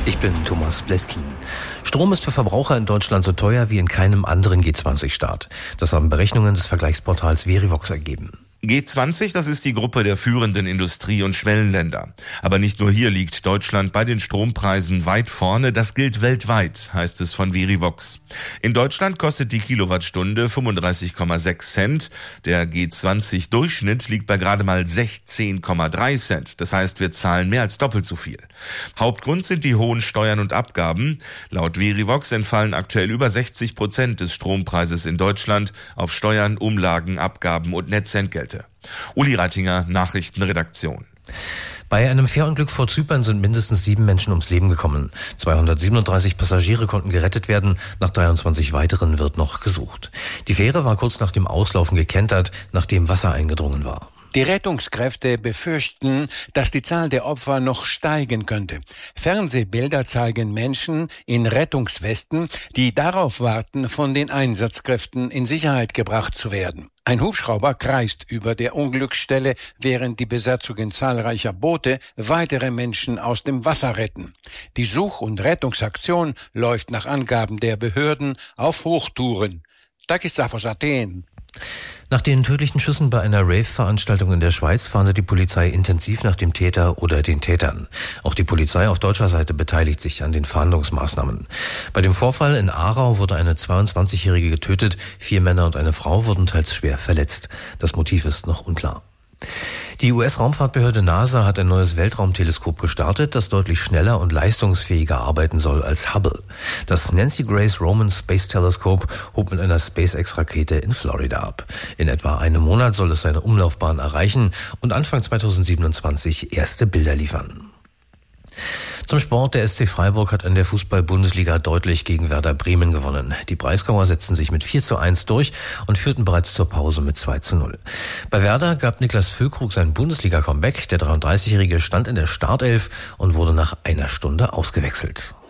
Ich bin Thomas Bleskin. Strom ist für Verbraucher in Deutschland so teuer wie in keinem anderen G20-Staat. Das haben Berechnungen des Vergleichsportals Verivox ergeben. G20, das ist die Gruppe der führenden Industrie- und Schwellenländer. Aber nicht nur hier liegt Deutschland bei den Strompreisen weit vorne, das gilt weltweit, heißt es von Verivox. In Deutschland kostet die Kilowattstunde 35,6 Cent. Der G20-Durchschnitt liegt bei gerade mal 16,3 Cent. Das heißt, wir zahlen mehr als doppelt so viel. Hauptgrund sind die hohen Steuern und Abgaben. Laut Verivox entfallen aktuell über 60% des Strompreises in Deutschland auf Steuern, Umlagen, Abgaben und Netzentgelte. Uli Reitinger, Nachrichtenredaktion. Bei einem Fährunglück vor Zypern sind mindestens 7 Menschen ums Leben gekommen. 237 Passagiere konnten gerettet werden. Nach 23 weiteren wird noch gesucht. Die Fähre war kurz nach dem Auslaufen gekentert, nachdem Wasser eingedrungen war. Die Rettungskräfte befürchten, dass die Zahl der Opfer noch steigen könnte. Fernsehbilder zeigen Menschen in Rettungswesten, die darauf warten, von den Einsatzkräften in Sicherheit gebracht zu werden. Ein Hubschrauber kreist über der Unglücksstelle, während die Besatzungen zahlreicher Boote weitere Menschen aus dem Wasser retten. Die Such- und Rettungsaktion läuft nach Angaben der Behörden auf Hochtouren. Takis Safos, Athen. Nach den tödlichen Schüssen bei einer Rave-Veranstaltung in der Schweiz fahndet die Polizei intensiv nach dem Täter oder den Tätern. Auch die Polizei auf deutscher Seite beteiligt sich an den Fahndungsmaßnahmen. Bei dem Vorfall in Aarau wurde eine 22-Jährige getötet, 4 Männer und eine Frau wurden teils schwer verletzt. Das Motiv ist noch unklar. Die US-Raumfahrtbehörde NASA hat ein neues Weltraumteleskop gestartet, das deutlich schneller und leistungsfähiger arbeiten soll als Hubble. Das Nancy Grace Roman Space Telescope hob mit einer SpaceX-Rakete in Florida ab. In etwa einem Monat soll es seine Umlaufbahn erreichen und Anfang 2027 erste Bilder liefern. Zum Sport, der SC Freiburg hat in der Fußball-Bundesliga deutlich gegen Werder Bremen gewonnen. Die Breisgauer setzten sich mit 4:1 durch und führten bereits zur Pause mit 2:0. Bei Werder gab Niklas Füllkrug sein Bundesliga-Comeback. Der 33-Jährige stand in der Startelf und wurde nach einer Stunde ausgewechselt.